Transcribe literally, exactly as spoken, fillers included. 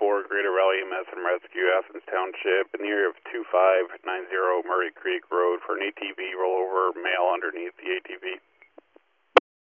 four, Greater Valley E M S and Rescue, Athens Township, in the area of two five nine zero Murray Creek Road for an A T V rollover, male underneath the A T V.